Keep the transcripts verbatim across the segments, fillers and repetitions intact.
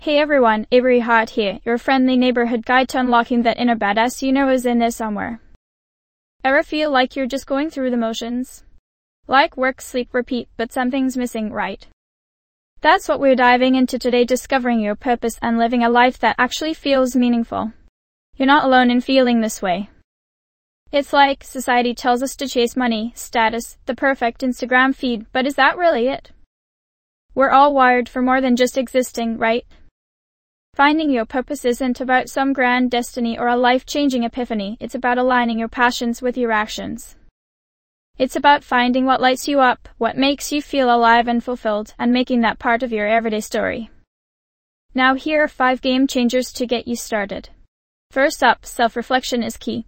Hey everyone, Avery Hart here, your friendly neighborhood guide to unlocking that inner badass you know is in there somewhere. Ever feel like you're just going through the motions? Like work, sleep, repeat, but something's missing, right? That's what we're diving into today, discovering your purpose and living a life that actually feels meaningful. You're not alone in feeling this way. It's like society tells us to chase money, status, the perfect Instagram feed, but is that really it? We're all wired for more than just existing, right? Finding your purpose isn't about some grand destiny or a life-changing epiphany. It's about aligning your passions with your actions. It's about finding what lights you up, what makes you feel alive and fulfilled, and making that part of your everyday story. Now here are five game changers to get you started. First up, self-reflection is key.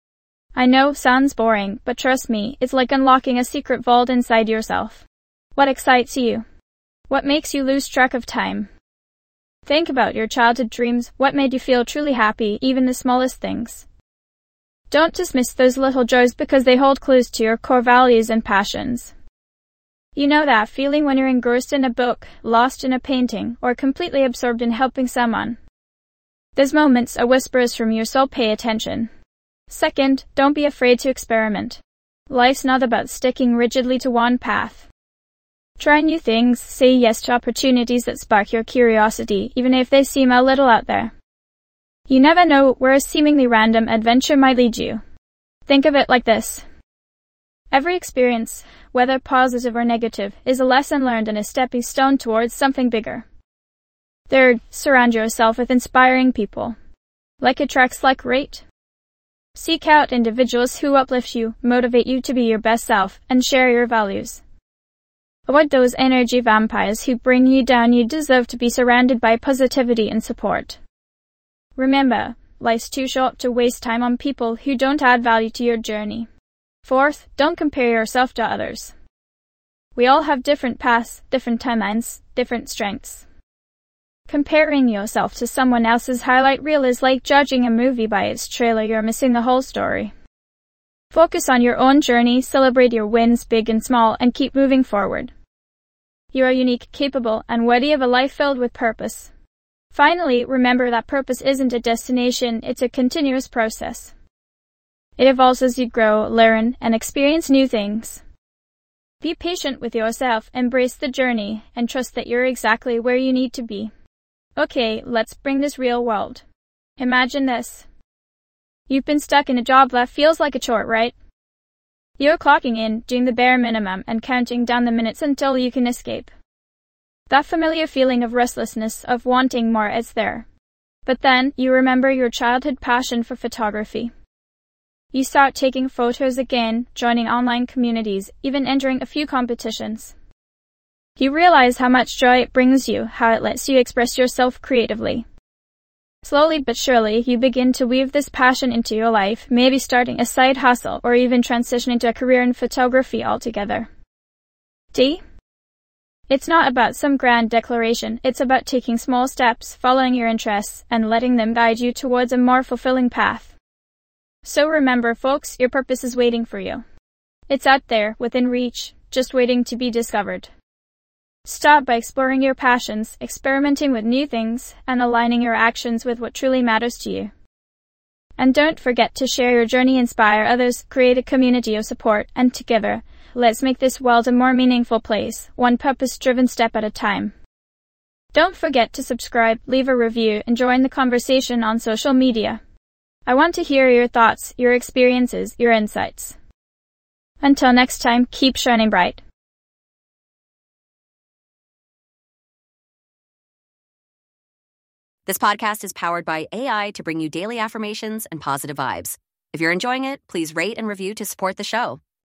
I know, sounds boring, but trust me, it's like unlocking a secret vault inside yourself. What excites you? What makes you lose track of time? Think about your childhood dreams, what made you feel truly happy, even the smallest things. Don't dismiss those little joys because they hold clues to your core values and passions. You know that feeling when you're engrossed in a book, lost in a painting, or completely absorbed in helping someone. Those moments are whispers from your soul. Pay attention. Second, don't be afraid to experiment. Life's not about sticking rigidly to one path. Try new things, say yes to opportunities that spark your curiosity, even if they seem a little out there. You never know where a seemingly random adventure might lead you. Think of it like this. Every experience, whether positive or negative, is a lesson learned and a stepping stone towards something bigger. Third, surround yourself with inspiring people. Like attracts like, rate. Seek out individuals who uplift you, motivate you to be your best self, and share your values. Avoid those energy vampires who bring you down. You deserve to be surrounded by positivity and support. Remember, life's too short to waste time on people who don't add value to your journey. Fourth, don't compare yourself to others. We all have different paths, different timelines, different strengths. Comparing yourself to someone else's highlight reel is like judging a movie by its trailer. You're missing the whole story. Focus on your own journey, celebrate your wins, big and small, and keep moving forward. You are unique, capable, and worthy of a life filled with purpose. Finally, remember that purpose isn't a destination, it's a continuous process. It evolves as you grow, learn, and experience new things. Be patient with yourself, embrace the journey, and trust that you're exactly where you need to be. Okay, let's bring this real world. Imagine this. You've been stuck in a job that feels like a chore, right? You're clocking in, doing the bare minimum, and counting down the minutes until you can escape. That familiar feeling of restlessness, of wanting more, is there. But then, you remember your childhood passion for photography. You start taking photos again, joining online communities, even entering a few competitions. You realize how much joy it brings you, how it lets you express yourself creatively. Slowly but surely, you begin to weave this passion into your life, maybe starting a side hustle or even transitioning to a career in photography altogether. D? It's not about some grand declaration, it's about taking small steps, following your interests, and letting them guide you towards a more fulfilling path. So remember, folks, your purpose is waiting for you. It's out there, within reach, just waiting to be discovered. Start by exploring your passions, experimenting with new things, and aligning your actions with what truly matters to you. And don't forget to share your journey, inspire others, create a community of support, and together, let's make this world a more meaningful place, one purpose-driven step at a time. Don't forget to subscribe, leave a review, and join the conversation on social media. I want to hear your thoughts, your experiences, your insights. Until next time, keep shining bright. This podcast is powered by A I to bring you daily affirmations and positive vibes. If you're enjoying it, please rate and review to support the show.